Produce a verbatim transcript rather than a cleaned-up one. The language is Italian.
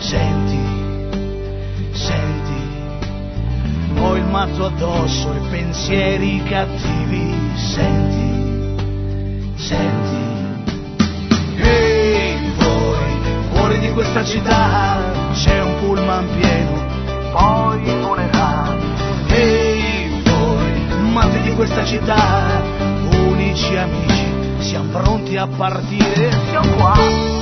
Senti, senti, ho il mazzo addosso e pensieri cattivi. Senti, senti. Ehi voi, fuori di questa città c'è un pullman pieno, poi volerà. Ehi voi, matti di questa città, unici amici, siamo pronti a partire, siamo qua.